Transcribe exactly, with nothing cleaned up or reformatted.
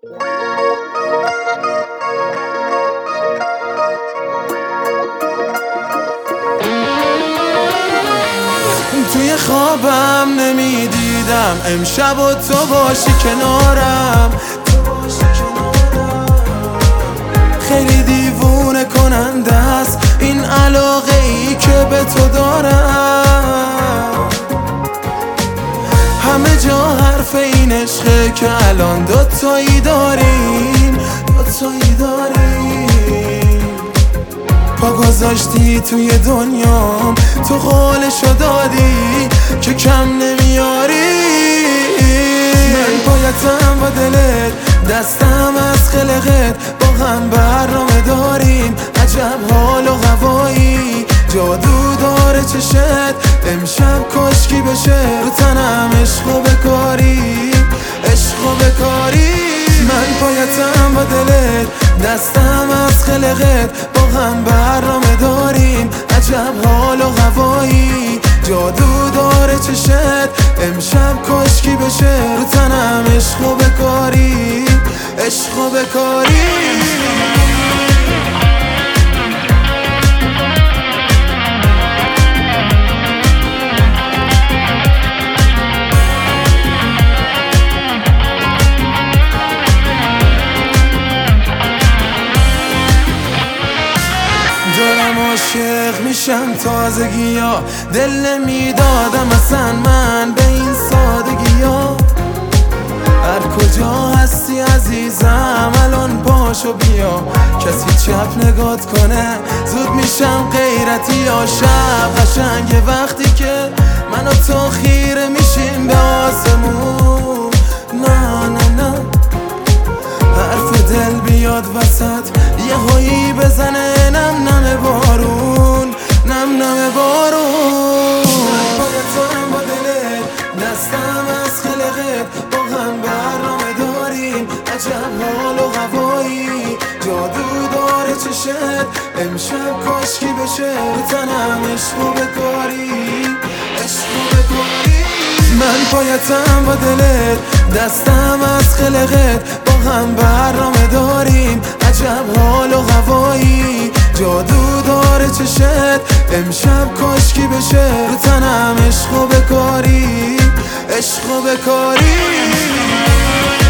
توی خوابم نمیدیدم امشب و تو باشی کنارم. خیلی دیوونه کننده است این علاقه ای که به تو دارم. همه جا حرف این عشقه که الان دوتایی داریم دوتایی داریم. پا گذاشتی توی دنیام، تو قولشو دادی که کم نمیاری. من بایدم و دلت دستم از خلقت، با هم برنامه داریم عجب حال و هوایی. جادو داره چشت امشب کاشکی بشه رو تنم عشقو بکاری عشقو بکاری. من پایتم با دلت دستم از خلقت، با هم برنامه داریم عجب حال و هوایی. جادو داره چشت امشب کاشکی بشه رو تنم عشقو بکاری عشقو بکاری. دارم عاشق میشم تازگی ها، دل نمیدادم اصلا من به این سادگی ها. هر کجا هستی عزیزم الان پاشو بیا، کسی چپ نگات کنه زود میشم غیرتی. یا شب قشنگه وقتی که من و تو خیره میشیم به آسمون. نه نه نه حرف دل بیاد وسط یه هایی بزنه نم نم بارون نم نم بارون. بایدم با دلت دستم از خلقت، با هم برنامه داریم عجب حال و هوایی. جادو داره چشت امشب کاشکی بشه رو تنم عشقو بکاری عشقو بکاری. من پایتم با دلت دستم از خلقت، با هم برنامه داریم عجب حال و هوایی. جادو داره چشت امشب کاشکی بشه رو تنم عشقو بکاری عشقو بکاری.